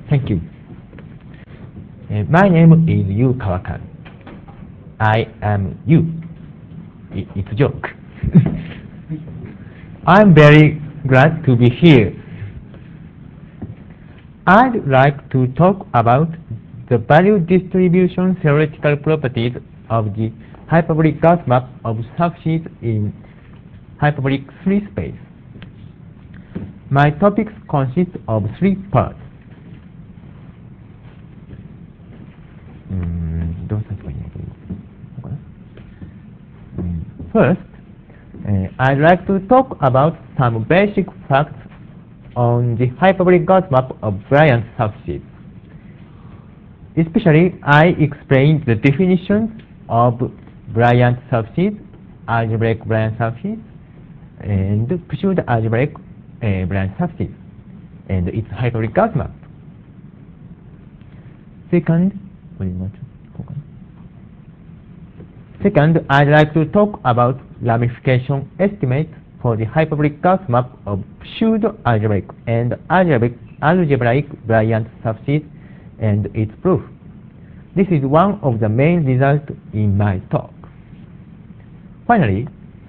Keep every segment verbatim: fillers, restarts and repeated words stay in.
Thank you. Uh, my name is Yu Kawakami. I am you. I- It's a joke. I'm very glad to be here. I'd like to talk about the value distribution theoretical properties of the hyperbolic Gauss map of surfaces in hyperbolic three space. My topics consist of three parts. うーんどう説明できるのかな First, uh, I'd like to talk about some basic facts on the hyperbolic Gauss map of Bryant surfaces. Especially, I explain the definitions of Bryant surfaces, algebraic Bryant surfaces, and pseudo-algebraic uh, Bryant surfaces, and its hyperbolic Gauss map. Second, what do you want to talk about? Second, I'd like to talk about ramification estimates for the hyperbolic Gauss map of pseudo-algebraic and algebraic, algebraic Bryant surfaces and its proof. This is one of the main results in my talk. Finally,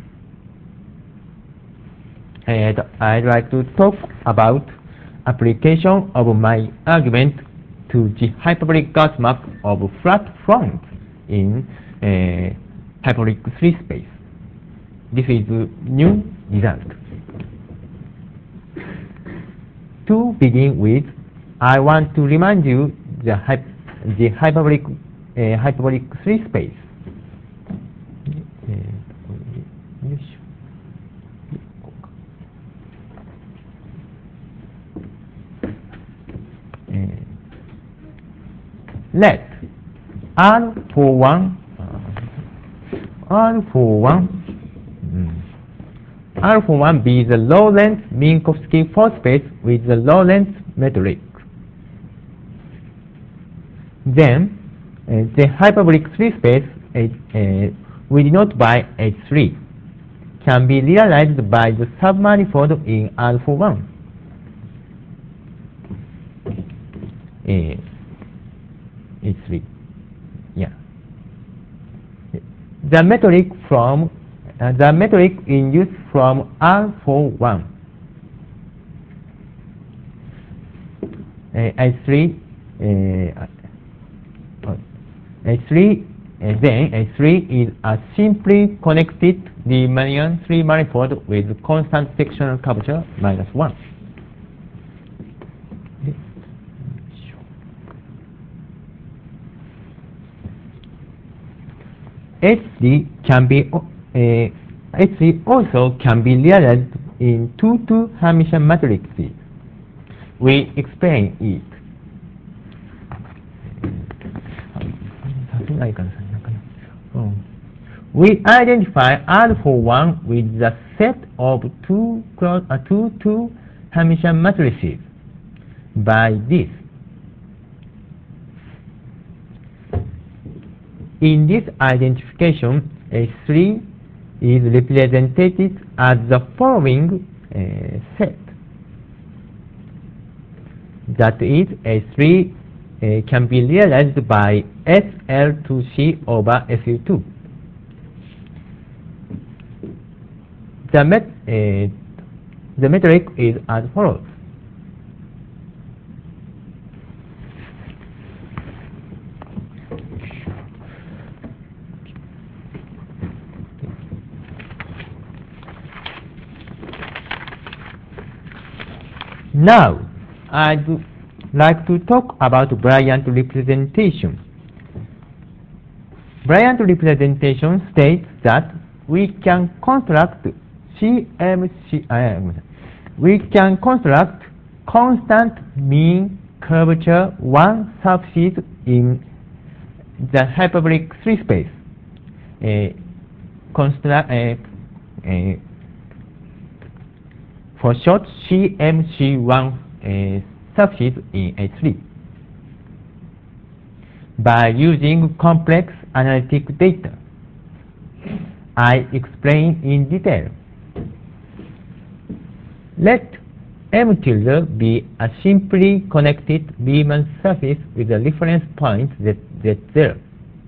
and I'd like to talk about application of my argument to the hyperbolic Gauss map of flat fronts in uh, hyperbolic three space. This is a new result. To begin with, I want to remind you the, hy the hyperbolic uh, hyperbolic three space. Let R for one, uh, R for one, mm, R for one be the Lorentz Minkowski force space with the Lorentz metric. Then uh, the hyperbolic three space uh, uh, we denote by H three can be realized by the submanifold in R for one. Uh, H three, yeah. The metric from uh, the metric in use from R for one. Uh, H three, uh, H three, uh, then H three is a simply connected Riemannian three manifold with constant sectional curvature minus one. H three can be uh, H three also can be realized in two two Hermitian matrices. We explain it. We identify R for one with the set of two cross uh, two two Hermitian matrices by this. In this identification, H three is represented as the following uh, set. That is, H three uh, can be realized by S L two C over S U two. The, met, uh, the metric is as follows. Now, I'd like to talk about Bryant representation. Bryant representation states that we can construct C M C, uh, we can construct constant mean curvature one surfaces in the hyperbolic three space. Uh, construct, uh, uh, for short, C M C one uh, surfaces in H three by using complex analytic data. I explain in detail. Let M tilde be a simply connected Riemann surface with a reference point z, z0.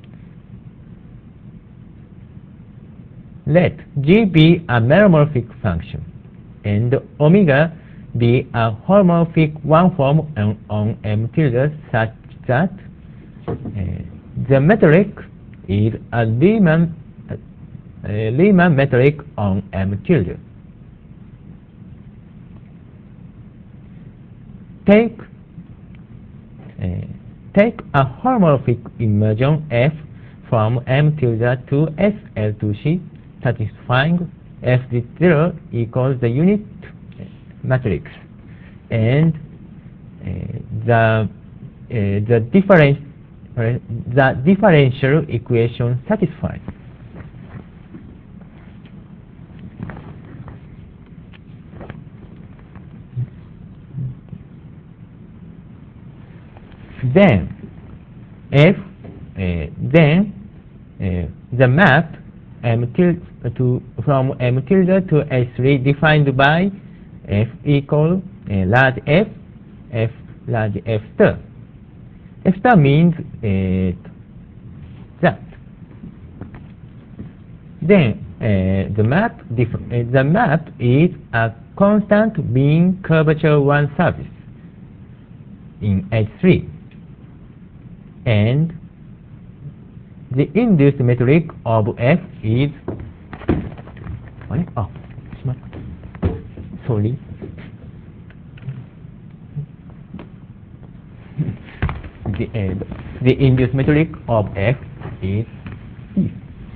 Let G be a meromorphic function and omega be a holomorphic one form on, on M tilde such that uh, the metric is a Riemann, uh, Riemann metric on M tilde. Take, uh, take a holomorphic immersion F from M tilde to S L to C, satisfying F zero equals the unit matrix, and uh, the uh, the difference uh, the differential equation satisfied. Then F uh, then uh, the map M tilde to from M tilde to S three defined by F equal uh, large F, F large F star. F star means uh, that. Then uh, the map dif uh, the map is a constant mean curvature one surface in H three, and the induced metric of F is oh, sorry. The, uh, the induced metric of F is E.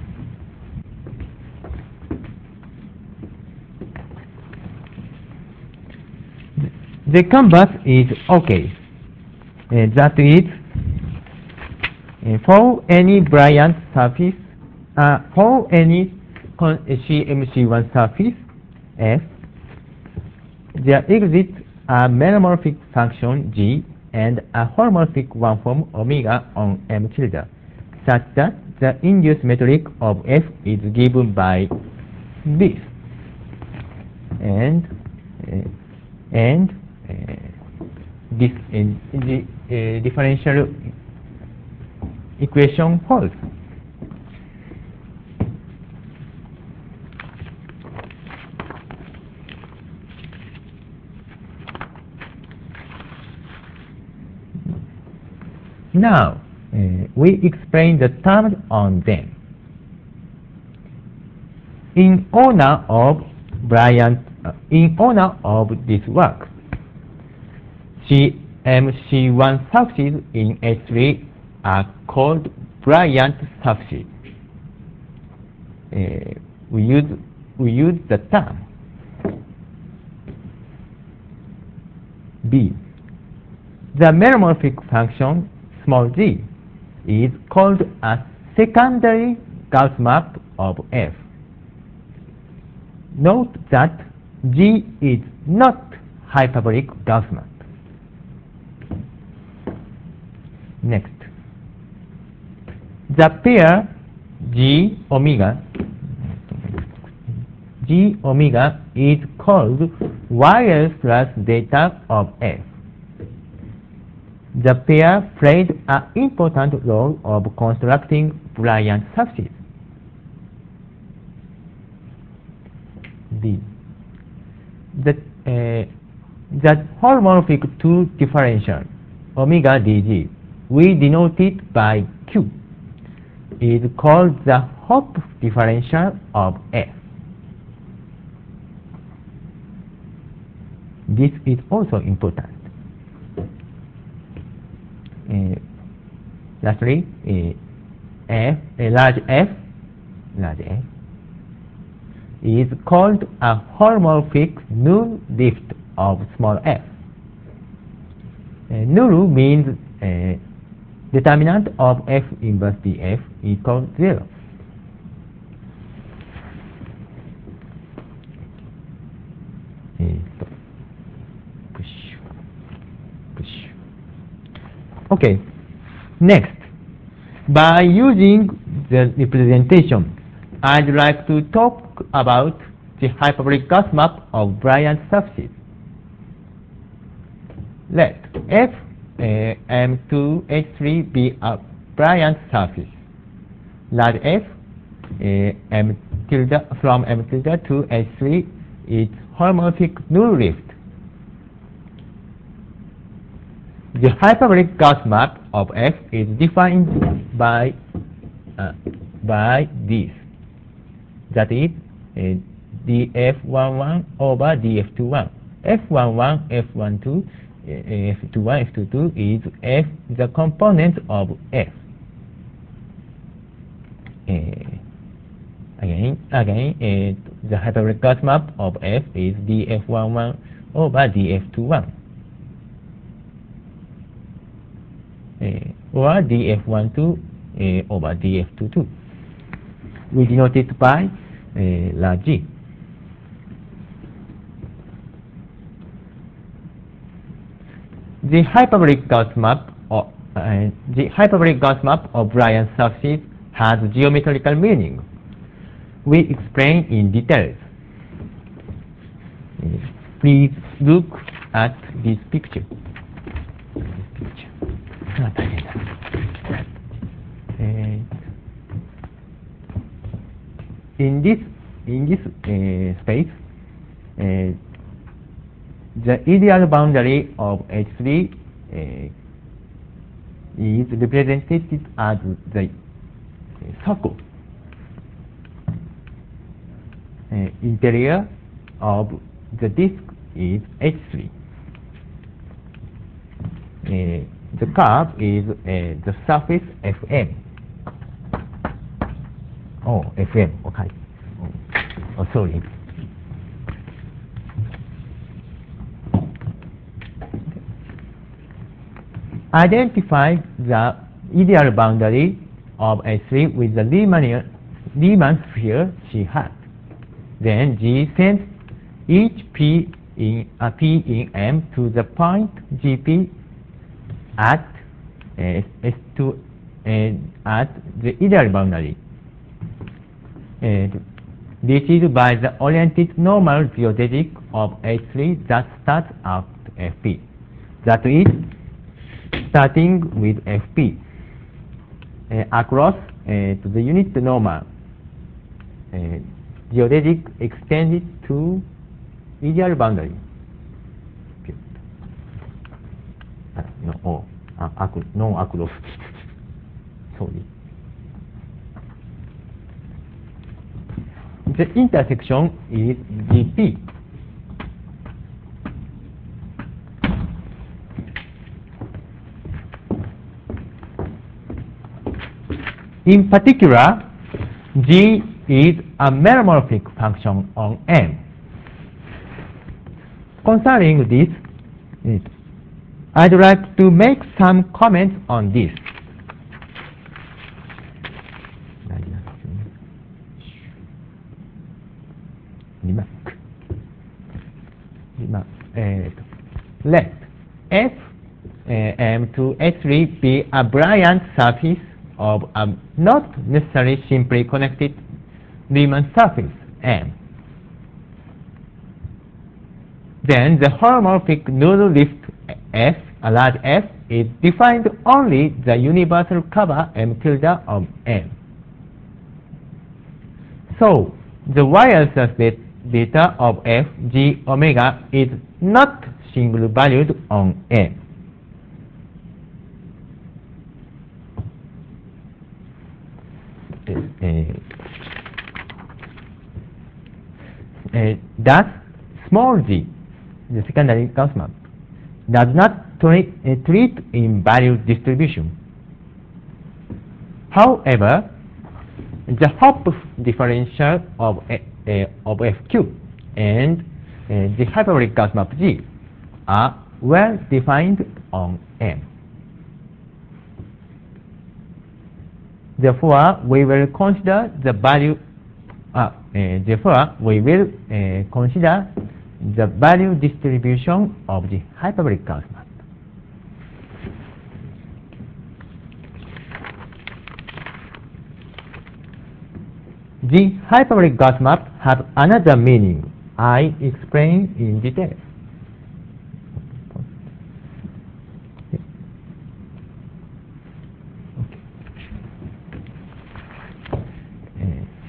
The canvas is okay. Uh, that is, uh, for any Bryant surface, uh, for any C M C one surface F, there exists a meromorphic function G and a holomorphic one form omega on M tilde, such that the induced metric of F is given by this, and uh, and uh, this in the uh, differential equation holds. Now, uh, we explain the terms on them. In honor of Bryant, uh, in honor of this work, C M C one surfaces in H three are called Bryant surfaces. Uh, we use we use the term B. The meromorphic function small g is called a secondary Gauss map of F. Note that G is not hyperbolic Gauss map. Next, the pair G omega G omega is called Y L plus zeta of F. The pair played an important role of constructing Bryant surfaces. D. The, uh, the holomorphic two differential omega dg, we denote it by Q, is called the Hopf differential of F. This is also important. Uh, lastly, uh, F, a large F, large F is called a holomorphic null drift of small f. Uh, null means uh, determinant of F inverse df equals zero. Push, push. Okay. Next, by using the representation, I'd like to talk about the hyperbolic Gauss map of Bryant surfaces. let F uh, M two H three be a Bryant surface. Large F uh, M tilde from M tilde to H three is holomorphic null rift. The hyperbolic Gauss map of F is defined by uh, by this. That is uh, d F one one over d F two one. F one one, F one two, uh, F two one, F two two is F the component of F. Uh, again, again, uh, the hyperbolic Gauss map of F is d F one one over d F two one. Uh, or d F one two uh, over d F two two. We denote it by uh, large G. The hyperbolic Gauss map of uh, the hyperbolic Gauss map of Bryant surfaces has geometrical meaning. We explain in details. Uh, please look at this picture. This picture. Uh, in this in this uh, space, uh, the ideal boundary of H three uh, is represented as the uh, circle. Uh, interior of the disk is H three. Uh, the curve is uh, the surface F M. Oh, F M, okay. Oh, oh sorry. Identify the ideal boundary of H three with the Riemann, Riemann sphere C hat. Then G sends each P in a P in M to the point G P at uh, S two uh, at the ideal boundary. And this is by the oriented normal geodesic of H three that starts at F P. That is, starting with F P uh, across uh, to the unit normal. Uh, geodesic extended to ideal boundary. Uh, no, oh, uh, ac no across. Sorry. The intersection is G P. In particular, G is a meromorphic function on M. Concerning this, I'd like to make some comments on this. Let F uh, M to H three be a Bryant surface of a not necessarily simply connected Riemann surface M. Then the holomorphic null rift F, a large F, is defined only the universal cover M tilde of M. So the y-axis beta of F G omega is not single valued on M. Uh, uh, thus, small g, the secondary Gauss map, does not treat, uh, treat in value distribution. However, the Hopf differential of, uh, of F Q and uh, the hyperbolic Gauss map G are well defined on M. Therefore, we will consider the value. Uh, uh, therefore, we will uh, consider the value distribution of the hyperbolic Gauss map. The hyperbolic Gauss map has another meaning I explain in detail.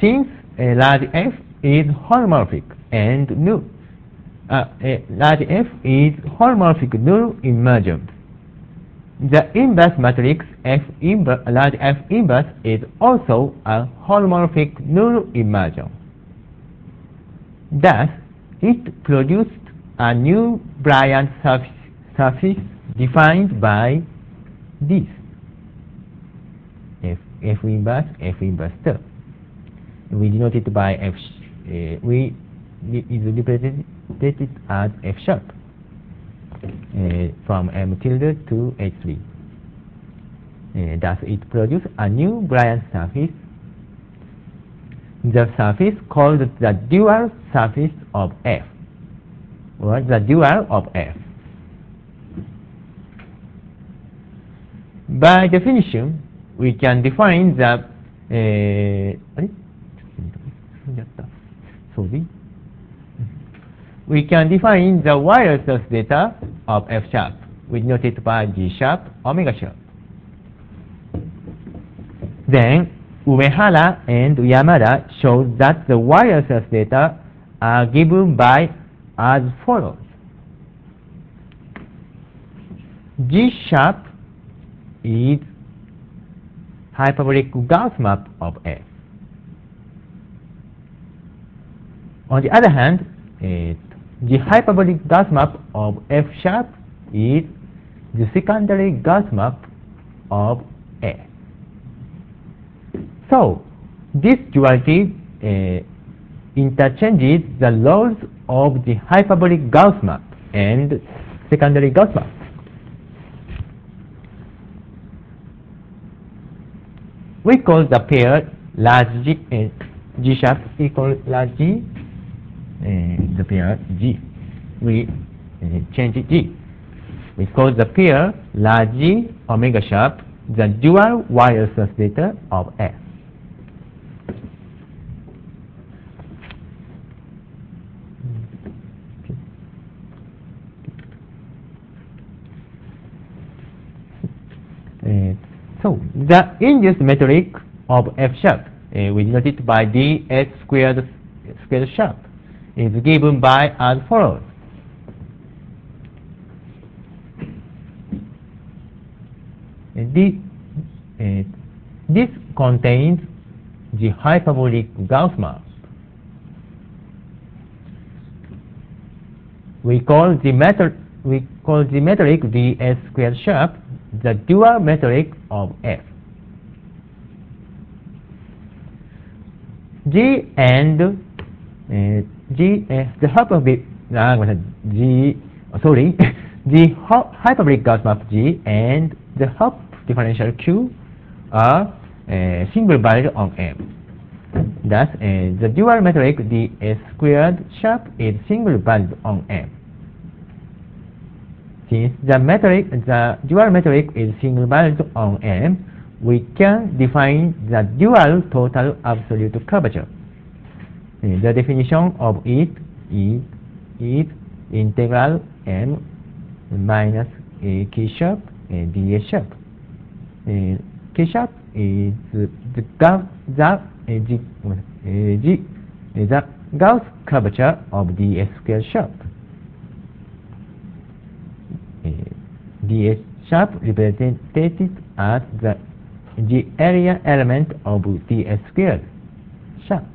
since a large F is holomorphic and null, uh, a large F is holomorphic null immersion, the inverse matrix F inverse, large F inverse is also a holomorphic null immersion. Thus, it produced a new Bryant surface, surface defined by this F, F inverse, F inverse term. We denote it by F. Uh, we is represented as F sharp uh, from M tilde to H three. Uh, thus, it produces a new Bryant surface. The surface called the dual surface of F, or the dual of F. By definition, we can define the uh, sorry. We can define the wireless data of F sharp. We denote it by G sharp, omega sharp. Then Uehara and Yamada showed that the wireless data are given by as follows: G sharp is hyperbolic Gauss map of F. On the other hand, uh, the hyperbolic Gauss map of F sharp is the secondary Gauss map of F. So, this duality uh, interchanges the roles of the hyperbolic Gauss map and secondary Gauss map. We call the pair large G, uh, G sharp equal large G, uh, the pair G. We uh, change it G. We call the pair large G omega sharp the dual wireless data of F. Uh, so the induced metric of F sharp, uh, we denote it by D S squared squared sharp, is given by as follows: uh, this, uh, this contains the hyperbolic Gauss map. We call the metric we call the metric D S squared sharp the dual metric of F. G and uh, G uh, the hyperbolic uh, G oh, sorry the hyperbolic Gauss map G and the Hopf differential Q are uh, single value on M. Thus, uh, the dual metric D S squared sharp is single value on M. Since the metric, the dual metric is single valued on M, we can define the dual total absolute curvature. Uh, the definition of it is, is integral M minus uh, K sharp uh, D S sharp. Uh, K sharp is the Gauss the uh, G, uh, G, the Gauss curvature of D S squared sharp. Uh, D S sharp represented as the G area element of D S squared sharp.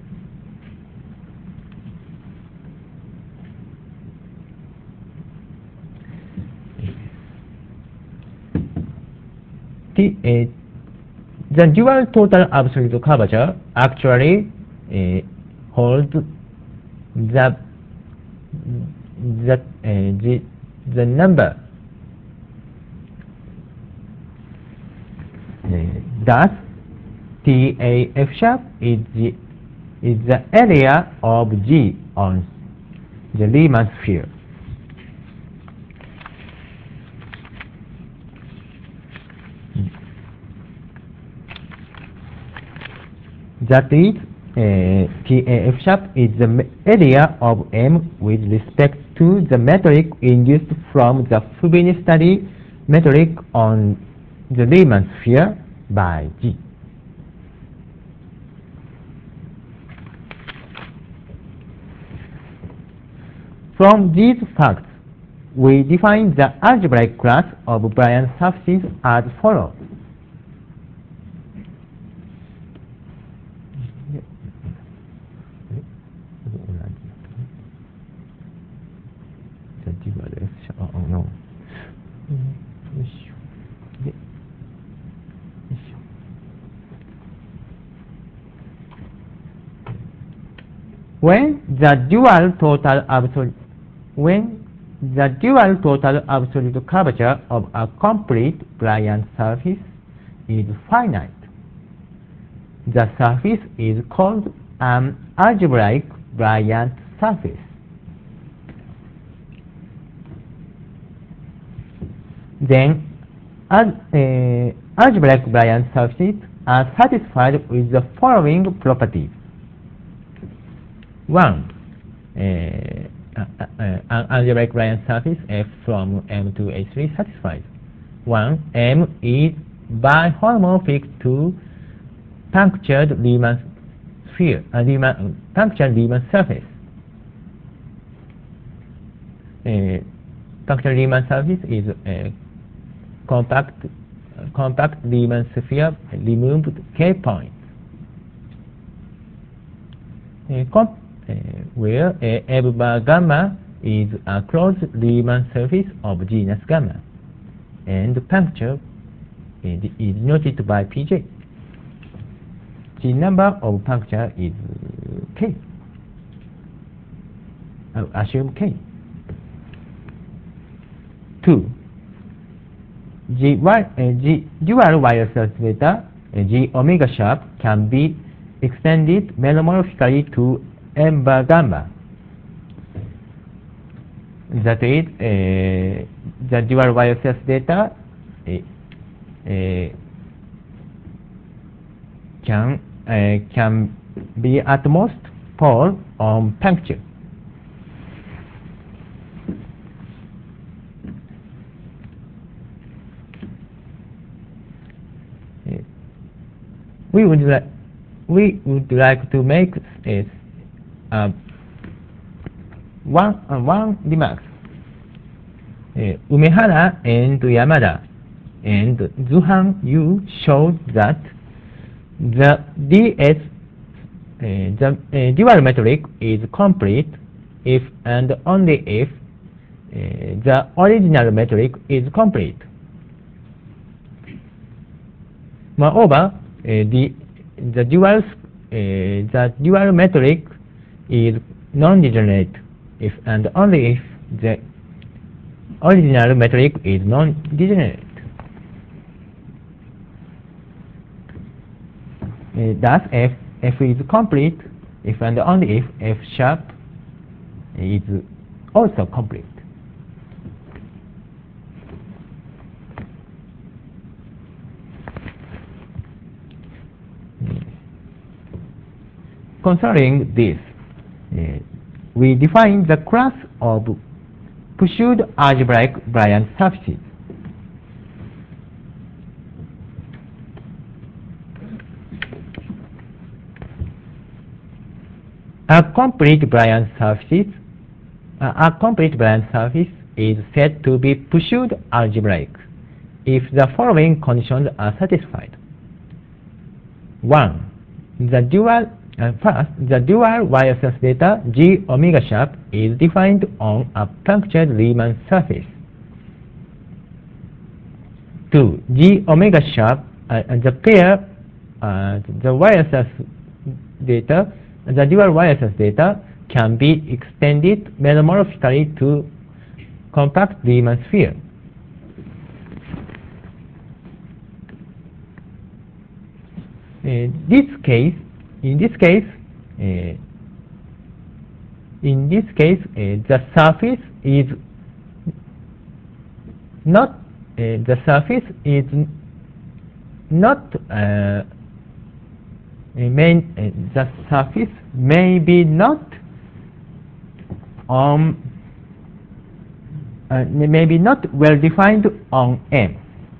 The, uh, the dual total absolute curvature actually uh, holds the the, uh, the the number. Uh, thus, T A F sharp is the is the area of G on the Riemann sphere. That is, uh, T A F sharp is the area of M with respect to the metric induced from the Fubini study metric on the Riemann sphere by G. From these facts, we define the algebraic class of Bryant surfaces as follows. When the dual total absolute when the dual total absolute curvature of a complete Bryant surface is finite, the surface is called an algebraic Bryant surface. Then, as, uh, algebraic Bryant surfaces are satisfied with the following properties. One, uh, uh, uh, an algebraic Bryant surface F from M to H three satisfies. One, M is bihomomorphic to punctured Riemann sphere, uh, Riemann, punctured Riemann surface. Uh, punctured Riemann surface is a compact, uh, compact Riemann sphere removed K points. Uh, comp Uh, where uh, F bar gamma is a closed Riemann surface of genus gamma, and puncture is, is noted by P J. The number of puncture is K. Uh, assume K. Two. G, y, uh, G dual wire data uh, G omega sharp can be extended melomorphically to M bar gamma. That is, uh, the dual wire data uh, uh, can uh, can be at most pole on puncture. Uh, we would like we would like to make uh, uh, one uh, one remark. Uh, Umehara and Yamada and Zuhan Yu showed that the D S uh, the uh, dual metric is complete if and only if uh, the original metric is complete. Moreover, uh, the the dual uh, the dual metric is non-degenerate if and only if the original metric is non-degenerate. Uh, thus, f f is complete if and only if f sharp is also complete. Concerning this, uh, we define the class of pursued algebraic Bryant surfaces. A complete Bryant surface, uh, a complete Bryant surface is said to be pursued algebraic if the following conditions are satisfied. One, the dual uh, first, the dual wire surface data G omega sharp is defined on a punctured Riemann surface. Two, G omega sharp, uh, the pair, uh, the wire surface data, the dual wire surface data can be extended melomorphically to compact Riemann sphere. In this case, in this case, uh, in this case, uh, the surface is not uh, the surface is not uh, main, uh, the surface may be not on uh, may be not well defined on M.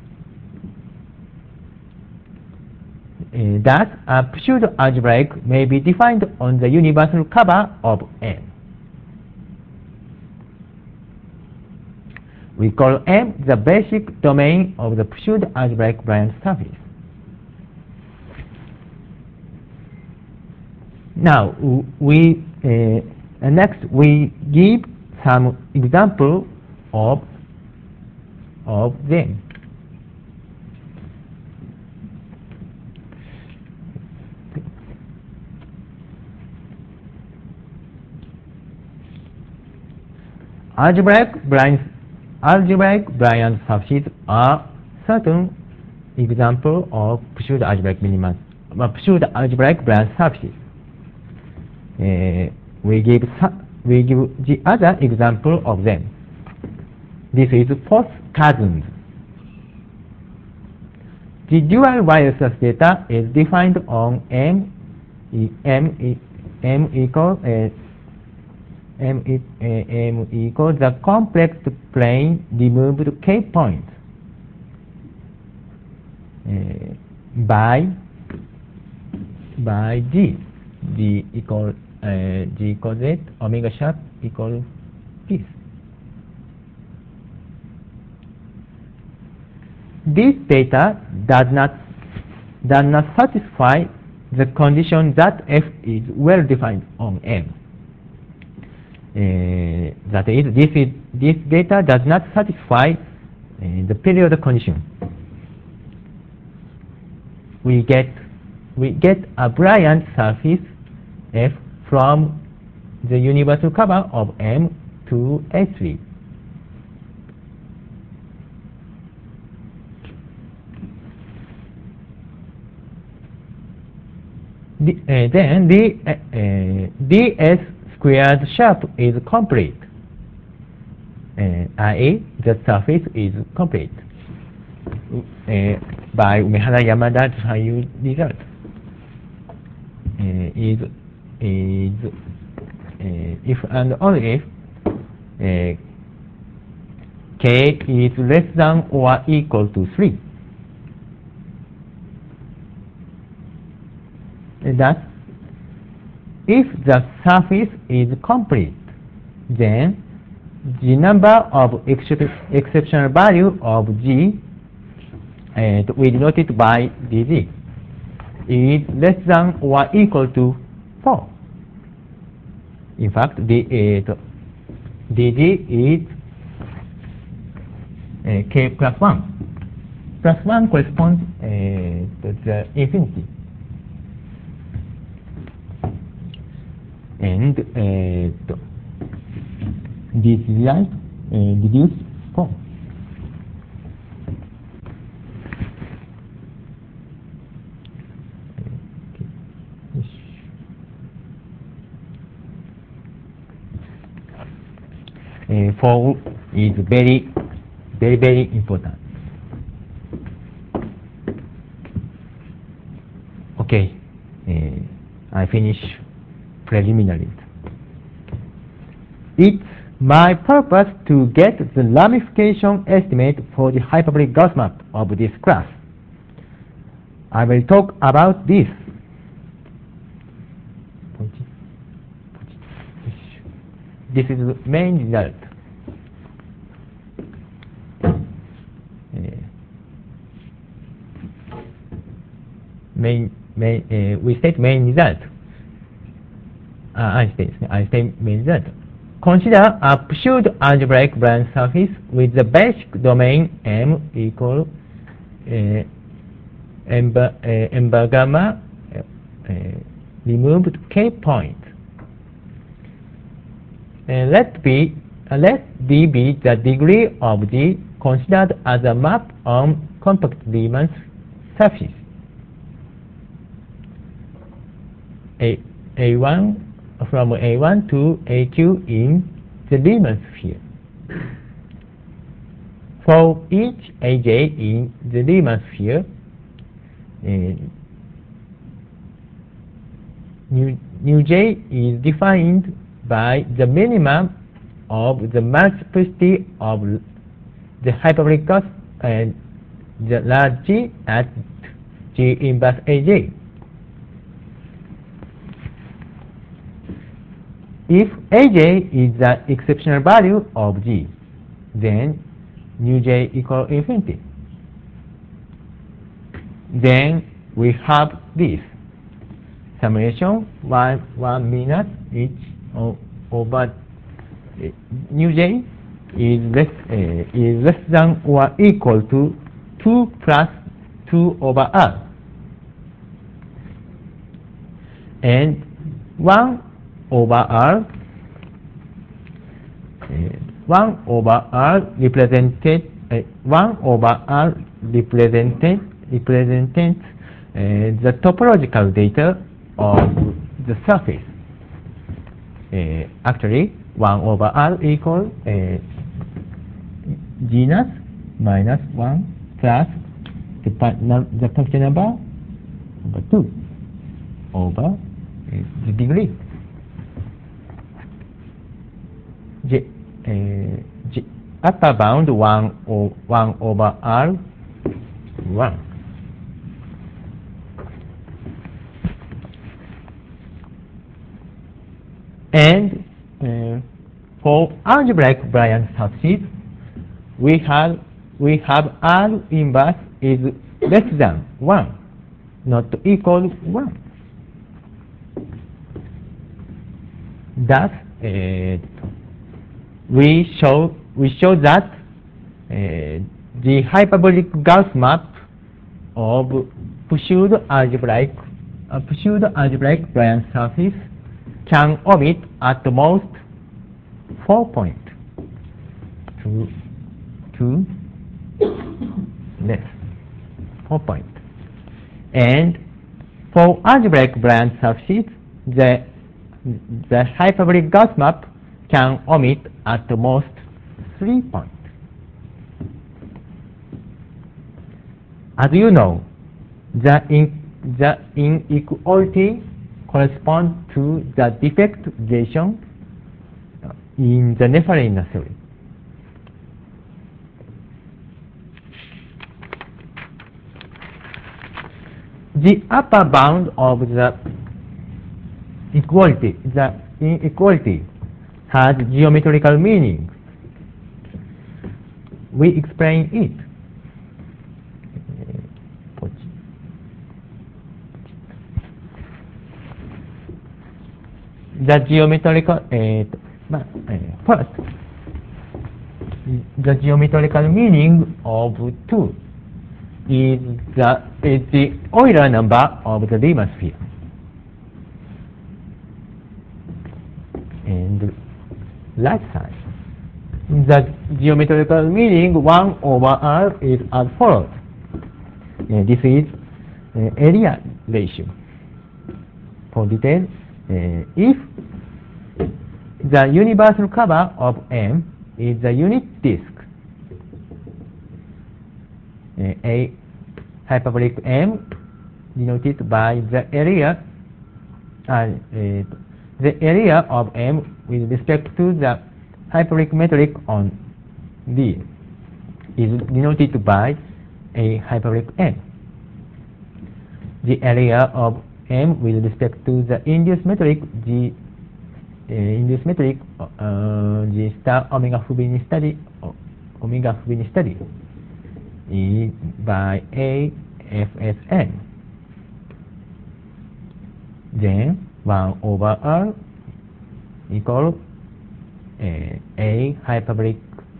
Uh, thus, a pseudo algebraic may be defined on the universal cover of M. we call M the basic domain of the pseudo-algebraic Bryant surface. Now, we uh, next we give some example of of them. Algebraic Bryant algebraic Bryant surfaces are certain example of pseudo-algebraic minima, uh, pseudo-algebraic Bryant surfaces. Uh, we give we give the other example of them. This is fourth cousins. The dual Weierstrass data is defined on M e, M e, M equals uh, M, e, uh, M equals the complex plane removed k points uh, by by G. G equals uh, G equals Z, omega sharp equals this. This data does not does not satisfy the condition that F is well defined on M. Uh, that is, this is this data does not satisfy uh, the period condition. We get we get a Bryant surface F from the universal cover of M to H three. The, uh, then the uh, uh, ds squared sharp is complete, uh, that is, the surface is complete uh, by Umehara Yamada Tsuhayu result. Uh, is is uh, if and only if uh, k is less than or equal to three. Thus, if the surface is complete, then the number of excep exceptional value of G, and we denote it by D G, is less than or equal to four. In fact, the uh, D G is uh, k plus one. Plus one corresponds uh, to the infinity. And uh, this result uh, reduced form. Uh, form is very, very, very important. Okay, uh, I finish preliminaries. It's my purpose to get the ramification estimate for the hyperbolic Gauss map of this class. I will talk about this. This is the main result. Uh, main, main, uh, we state main result. Uh, I state, I state main result. Consider a pseudo-algebraic Bryant surface with the basic domain M equal uh, M, uh, M bar gamma uh, uh, removed k point. Uh, let B uh, let D be the degree of G considered as a map on compact Riemann surface. A A1 from A one to A two in the Riemann sphere. For each A j in the Riemann sphere, uh, nu, nu j is defined by the minimum of the multiplicity of the hyperbolic Gauss and the large G at G inverse A j. If A j is the exceptional value of G, then nu j equal infinity. Then we have this summation one one minus each over uh, nu j is less uh, is less than or equal to two plus two over r, and one over r uh, one over r represented uh, one over r represented represents uh, the topological data of the surface. Uh, actually, one over r equals uh, genus minus one plus the, the function number over two over uh, the degree. J, uh, J, upper bound one, o, one over r one. And uh, for algebraic Bryant surfaces, we have we have R inverse is less than one, not equal one. Thus, uh, we show we show that uh, the hyperbolic Gauss map of pseudo algebraic uh, pseudo algebraic Bryant surface can omit at most four points. Two, two, less, four points. And for algebraic Bryant surfaces, the the hyperbolic Gauss map can omit at most three points. As you know, the in, the inequality corresponds to the defect relation in the Neferin theory. The upper bound of the equality, the inequality, has geometrical meaning. We explain it. The geometrical uh, uh, first, the geometrical meaning of two is the is the Euler number of the Riemann sphere, and right side, the geometrical meaning one over r is as follows. Uh, this is uh, area ratio. For detail, uh, if the universal cover of M is the unit disk, uh, a hyperbolic M denoted by the area, uh, uh, the area of M with respect to the hyperbolic metric on D is denoted by a hyperbolic M. The area of M with respect to the induced metric G, uh, induced metric uh, G star omega Fubini study, omega Fubini study is by A F S N. Then one over R equal uh, A hyperbolic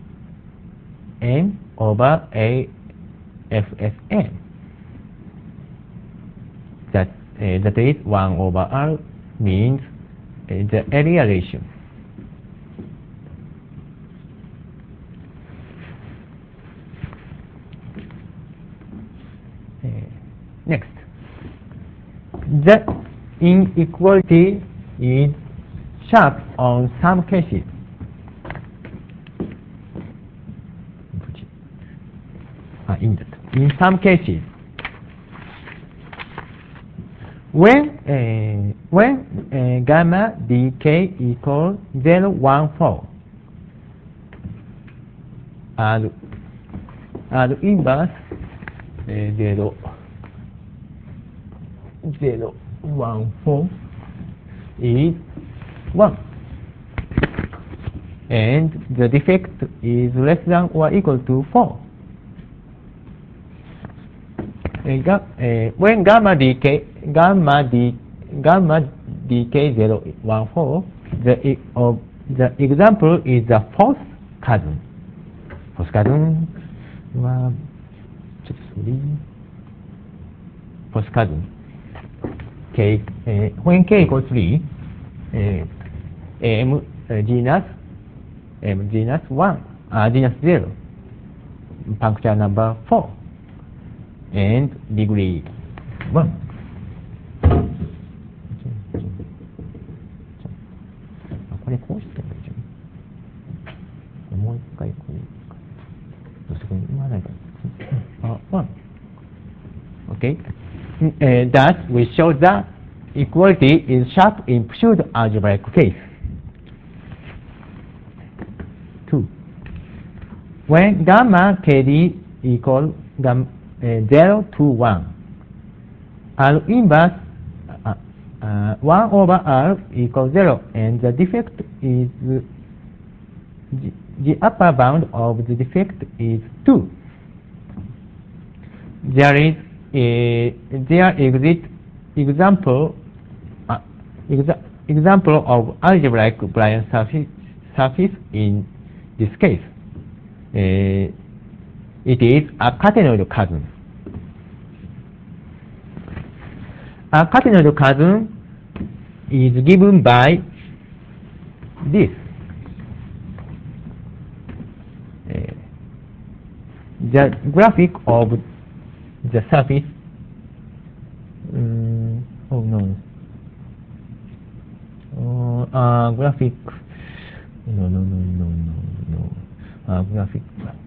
M over A F S N. That uh, that is one over R means uh, the area ratio. Uh, next, the inequality is sharp on some cases. Uh, in, that, in some cases, when uh, when uh, gamma dk equals zero one four, R R inverse uh, zero zero one four is one. and the defect is less than or equal to four. Uh, ga, uh, when gamma decay gamma d gamma decay zero one four, the uh, the example is the fourth cousin. Fourth cousin はちょっとそれ fourth cousin k uh, when k equals three, uh, m uh, genus m genus one uh, genus zero, puncture number four, and degree one. これこうしてもいいじゃん。もう一回こう。そこに言わないか。あ、one. Okay. Uh, thus, we show that equality is sharp in pseudo-algebraic case. Two. When gamma kd equals gamma uh, zero to one, R inverse uh, uh, one over R equals zero, and the defect is the, the upper bound of the defect is two. There is a there exists example uh, exa example of algebraic Bryan surface surface in this case. Uh, it is a catenoid cousin. A catenoid cousin is given by this. Uh, the graphic of the surface. Um, oh no. Uh, uh, graphic. No, no, no, no, no, no. Uh, graphic.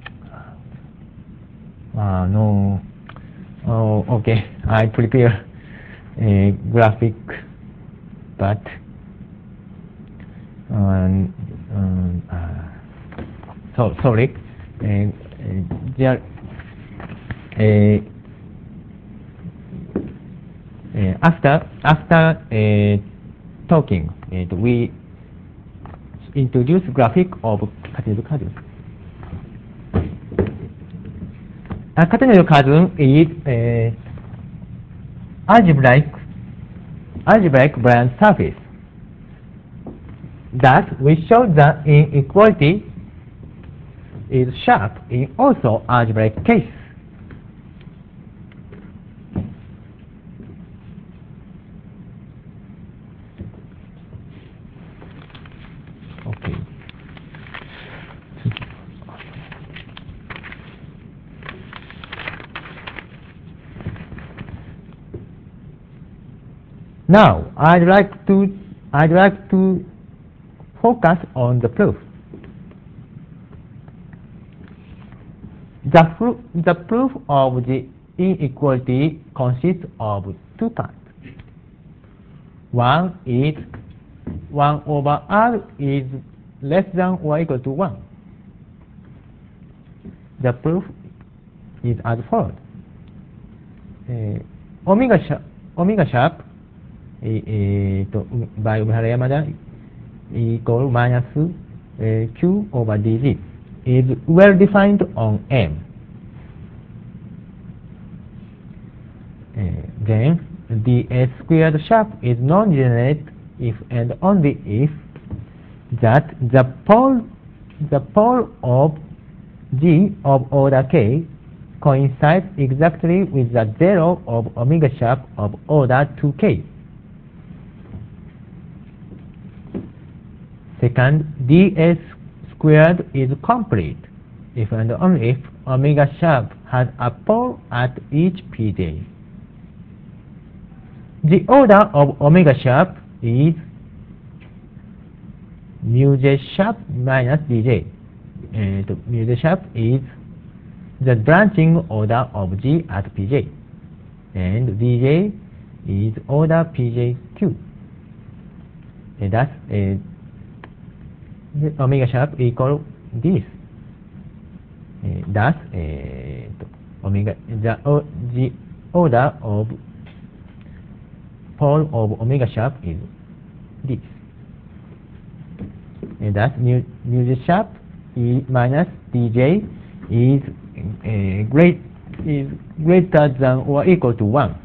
Uh, no. Oh, okay. I prepare a graphic, but um, um, uh, so sorry. Uh, uh, there. Uh, uh, after after uh, talking, uh, we introduce graphic of catenoid cousin. A catenoid cousin is uh, algebraic algebraic Bryan surface. Thus, we show that inequality is sharp in also algebraic case. Okay. Now, I'd like to I'd like to focus on the proof. The, proof. the proof of the inequality consists of two parts. One is one over R is less than or equal to one. The proof is as follows. Uh, omega sharp, omega sharp eh, to, by Umehara Yamada equal minus uh, Q over dg is well defined on M. Uh, then ds squared sharp is non-degenerate if and only if that the pole the pole of G of order k coincides exactly with the zero of omega sharp of order two k. Second, ds squared is complete if and only if omega sharp has a pole at each pj. The order of omega sharp is mu j sharp minus dj. And mu j sharp is the branching order of G at pj, and dj is order pjq. And thus, uh, the omega sharp equal this. Uh, thus, uh, omega the, uh, the order of pole of omega sharp is this. and that mu mu j sharp E minus dj is uh, great is greater than or equal to one.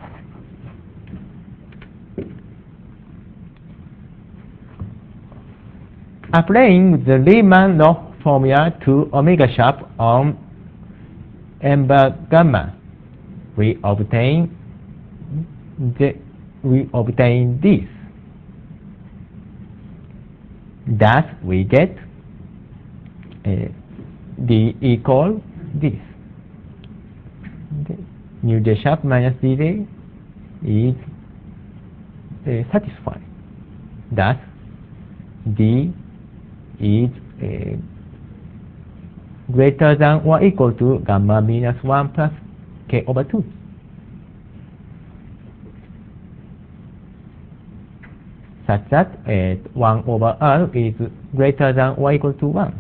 Applying the Riemann-Roch formula to omega sharp on m bar gamma, we obtain the, we obtain this. Thus, we get uh, d equal this. Mu j sharp minus dj is uh, satisfied. Thus, d is uh, greater than or equal to gamma minus one plus k over two. Such that uh, one over r is greater than or equal to one.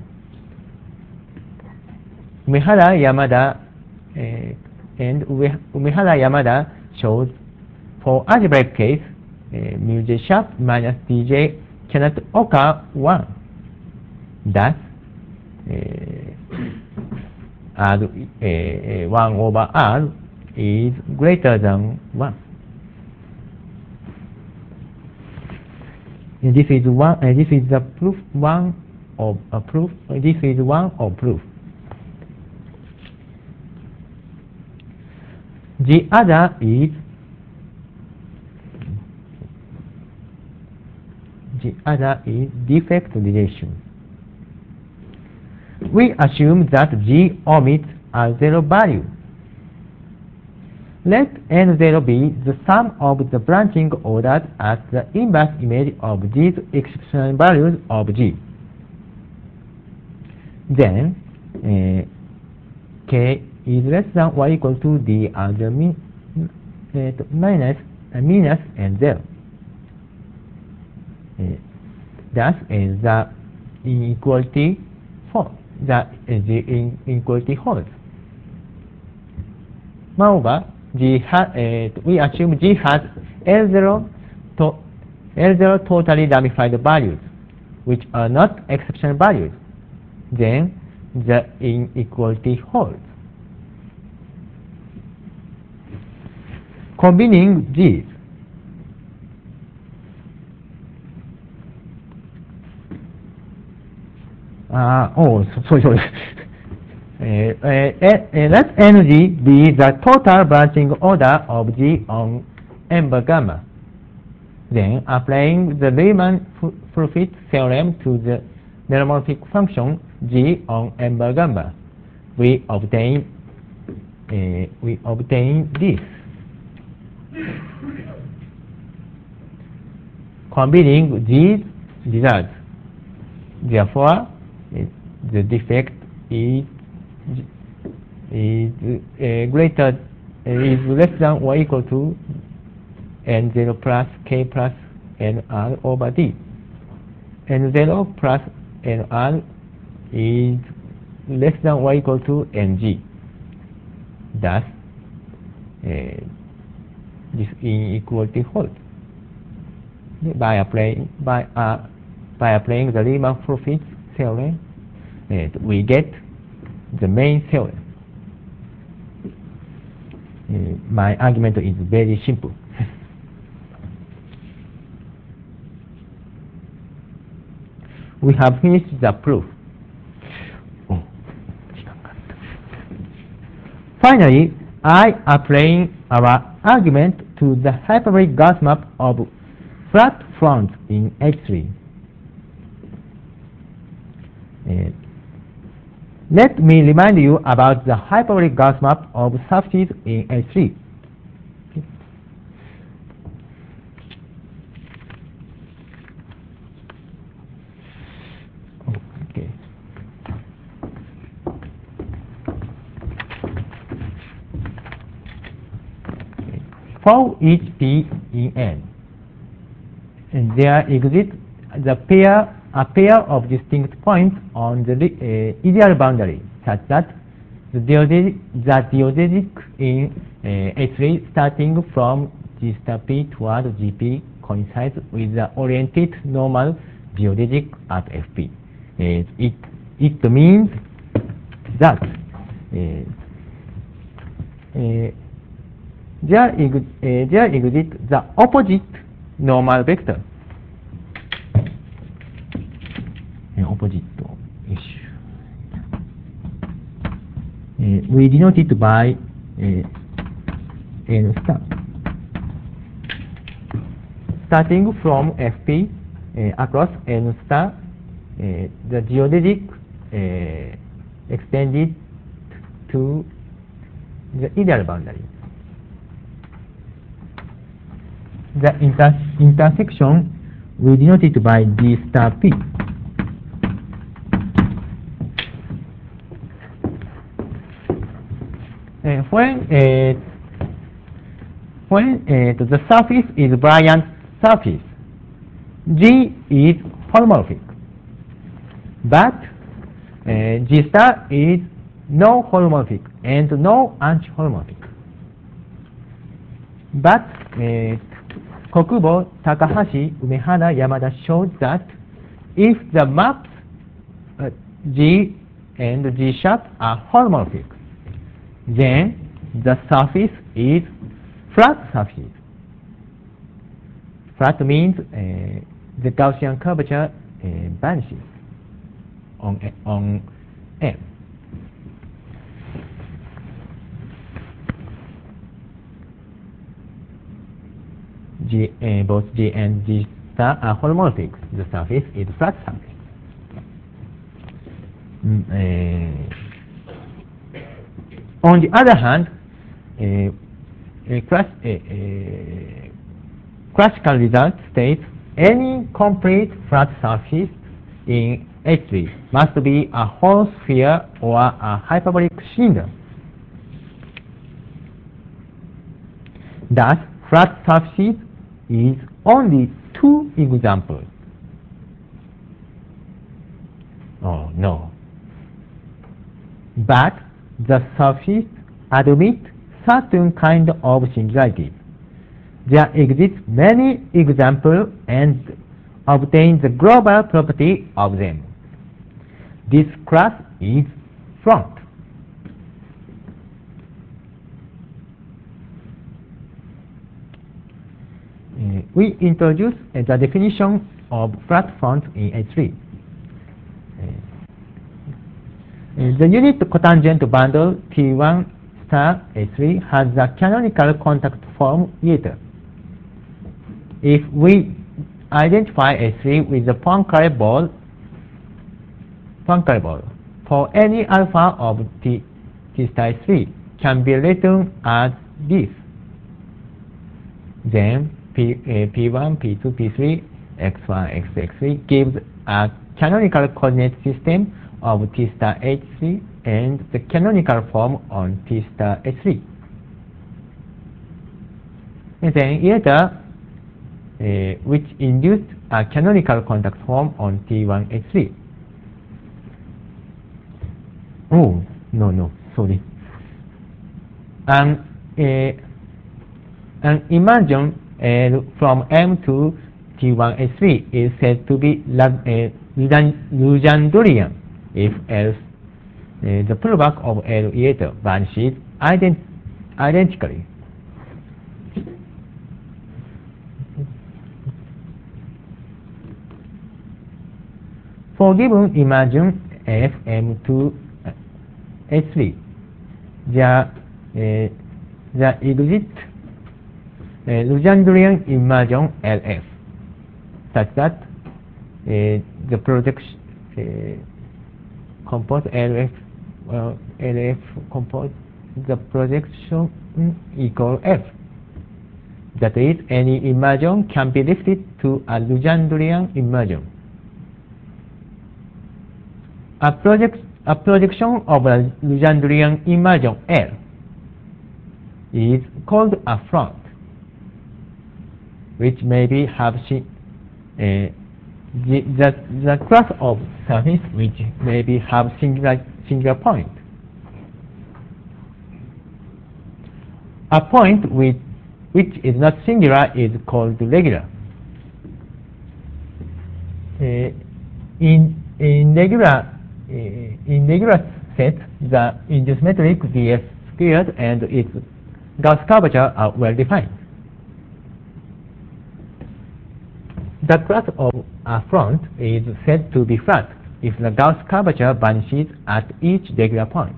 Umehara Yamada uh, and Umehara Yamada shows for algebraic case uh, mu j sharp minus dj cannot occur one. Thus, uh, R, uh, one over r is greater than one. And this is one. Uh, this is the proof one of a proof. Uh, this is one of proof. The other is the other is defect relation. We assume that G omits a zero value. Let N zero be the sum of the branching orders as the inverse image of these exceptional values of G. Then uh, K is less than or equal to D as the min, uh, minus, uh, minus and zero. Uh, thus, uh, the inequality holds. The, uh, the inequality holds. Moreover, G ha, uh, we assume G has L zero, to, L zero totally ramified values, which are not exceptional values. Then the inequality holds. Combining these, uh, oh, sorry, sorry. Uh, uh, uh, let N G be the total branching order of G on m bar gamma. Then, applying the Riemann-Profit theorem to the meromorphic function G on m bar gamma, we obtain uh, we obtain this. Combining these results, therefore, uh, the defect is is uh, greater uh, is less than or equal to n zero plus k plus nr over d. N zero plus nr is less than or equal to ng. Thus, uh, this inequality holds. By applying by uh, by applying the Riemann-Profit theorem, uh, we get the main theorem. Uh, my argument is very simple. We have finished the proof. Oh. Finally, I applying our argument to the hyperbolic Gauss map of flat fronts in H three. Uh, Let me remind you about the hyperbolic Gauss map of surfaces in H three. Okay. For each P in N, and there exists the pair a pair of distinct points on the uh, ideal boundary, such that the geodesic, the geodesic in uh, H three starting from G star P toward G P coincides with the oriented normal geodesic at F P. Uh, it, it means that uh, uh, there, ex uh, there exists the opposite normal vector. Uh, opposite issue. Uh, we denote it by uh, n star. Starting from F P uh, across n star, uh, the geodesic uh, extended to the ideal boundary. The inter intersection we denote it by G star P. Uh, when uh, when uh, the surface is Bryant surface, G is holomorphic, but uh, G star is no holomorphic and no anti-holomorphic. But uh, Kokubo, Takahashi, Umehara, Yamada showed that if the maps uh, G and G sharp are holomorphic, then the surface is flat surface. Flat means uh, the Gaussian curvature uh, vanishes on on M. G, uh, both G and G star are holomorphic. The surface is flat surface. Mm, uh, on the other hand, uh, a class, uh, uh, classical result states any complete flat surface in H three must be a whole sphere or a hyperbolic cylinder. Thus, flat surfaces is only two examples. Oh no. But the surface admit certain kind of singularities. There exist many examples and obtain the global property of them. This class is front. Uh, we introduce uh, the definition of flat front in H three. Uh, uh, the unit cotangent bundle T one star H three has a canonical contact form eta. If we identify H three with the Poincare ball, Poincare ball for any alpha of T, T star H three can be written as this. Then P, uh, P one, P two, P three, X one, X two, X three gives a canonical coordinate system of T star H three and the canonical form on T star H three. And then eta, uh, which induced a canonical contact form on T one H three. Oh, no, no, sorry. And uh, an imagine L from M to T one H three is said to be Legendrian if else uh, the product of L eta vanishes ident identically. For given imagine F M to H three, there, uh, there exists a Legendrian imagine L F such that uh, the projection uh, compose L F uh, L F compose the projection equal F. That is, any imagine can be lifted to a Legendrian imagine. A, project, a projection of a Legendrian imagine L is called a front, which maybe have uh, the, the, the class of surface which maybe have singular, singular point. A point with, which is not singular is called regular. Uh, in in regular uh, in regular set, the induced metric ds squared and its Gauss curvature are well defined. The class of a front is said to be flat if the Gauss curvature vanishes at each regular point.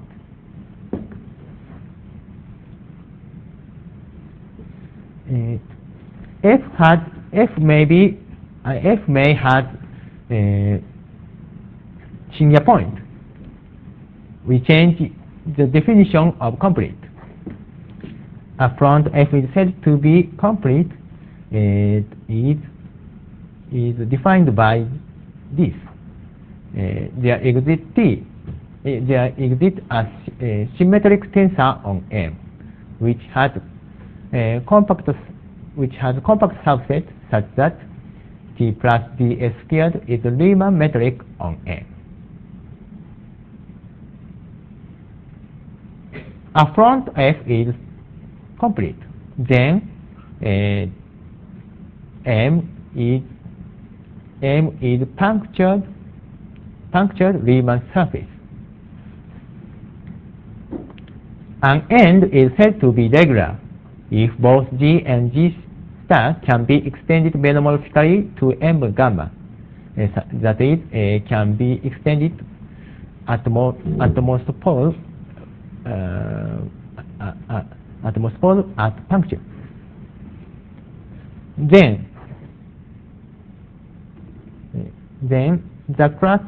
Uh, F had F may be uh, F may have uh, Shinya point. We change the definition of complete. A front F is said to be complete. It is is defined by this. Uh, there exists T. Uh, there exists a, a symmetric tensor on M, which has a compact which has a compact subset such that T plus ds squared is a Riemann metric on M. A front F is complete. Then uh, M is M is punctured punctured Riemann surface. An end is said to be regular if both G and G star can be extended menomorphically to M gamma. Uh, that is, uh, can be extended at, mo at most pole uh, uh, uh, at most pole at puncture. Then Then the class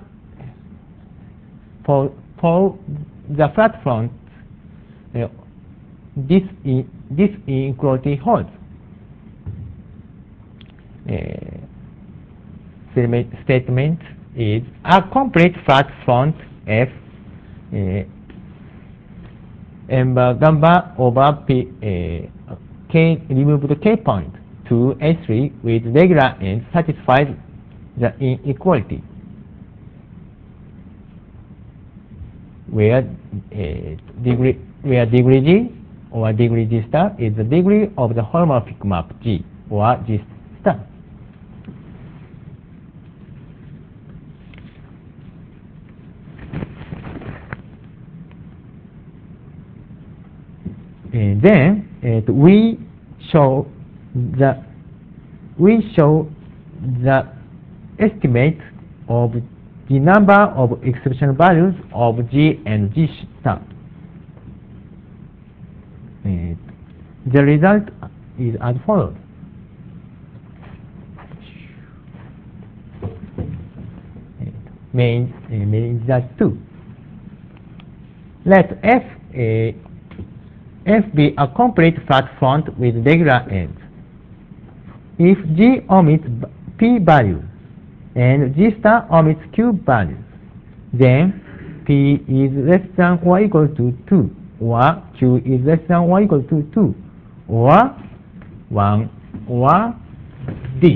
for for the flat front, uh, this in, this inequality holds. Uh, statement is a complete flat front F uh, M gamma over P uh, K removed K point to S three with regular ends satisfies the inequality, where uh, degree where degree G or degree G star is the degree of the holomorphic map G or G star. And then uh, we show the we show the estimate of the number of exception values of G and G star. Uh, the result is as follows. Main uh, main result two. Let F a F be a complete flat front with regular ends. If G omits P values and G star omits Q values, then P is less than or equal to two, or Q is less than or equal to two, or one, or this.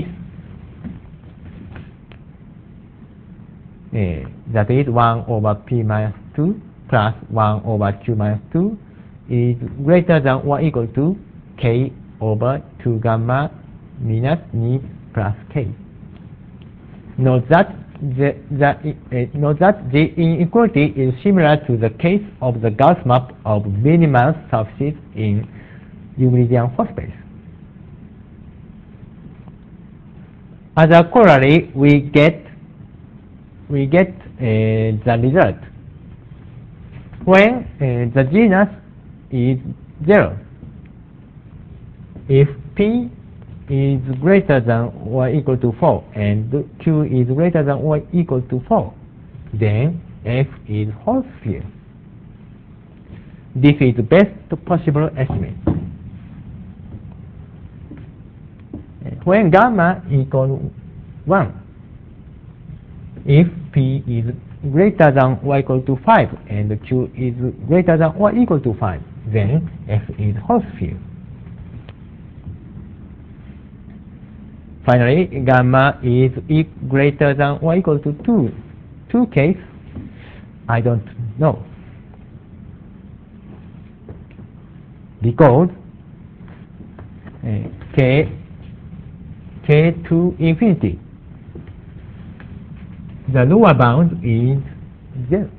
Uh, that is one over P minus two plus one over Q minus two is greater than or equal to K over two gamma minus N plus K. Note that the, the, uh, note that the inequality is similar to the case of the Gauss map of minimal surfaces in Euclidean Hall space. As a corollary, we get we get uh, the result when uh, the genus is zero. If P is greater than or equal to four and Q is greater than or equal to four, then F is whole sphere. This is the best possible estimate. When gamma equals one, if P is greater than or equal to five and Q is greater than or equal to five, then F is whole sphere. Finally, gamma is e greater than or equal to two. Two case, I don't know. Because uh, K, K to infinity. the lower bound is zero.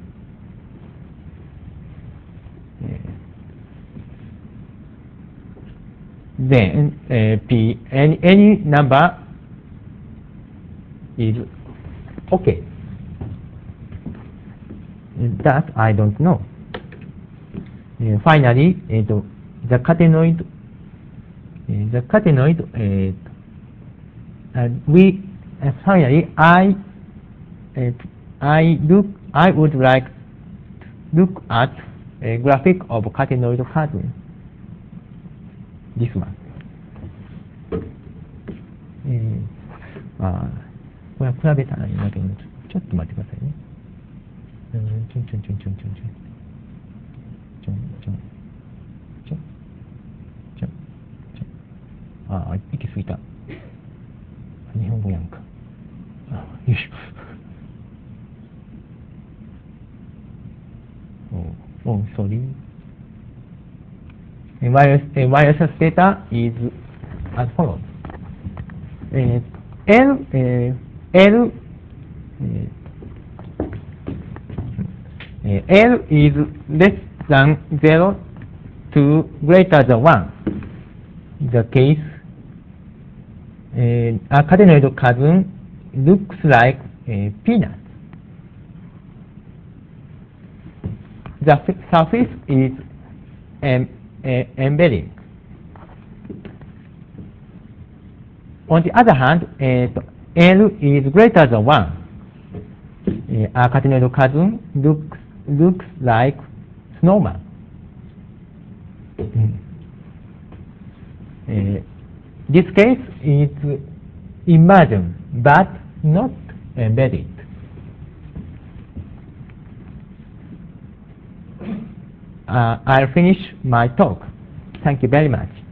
Then uh, P any any number is okay. That I don't know. Uh, finally, uh, the catenoid, uh, the catenoid, uh, uh, we uh, finally I uh, I look I would like look at a graphic of catenoid cousin. This one. えー、あこれは比べたらいいんだけど、ちょっと待ってくださいね。うん、ちょんちょんちょんちょんちょんちょん。ちょんちょん。ちょん。ちょん。ちょん。ああ、息ついた。日本語やんか。あよいしょ。おお、sorry. Wireless, wireless data is as follows. Uh, L, uh, L, uh, uh, L is less than zero to greater than one. In the case, uh, a catenoid cousin looks like a peanut. The surface is um, uh, embedding. On the other hand, uh, L is greater than one. Uh, a catenoid cousin looks looks like snowman. Mm. Uh, this case is immersion, but not embedded. Uh, I'll finish my talk. Thank you very much.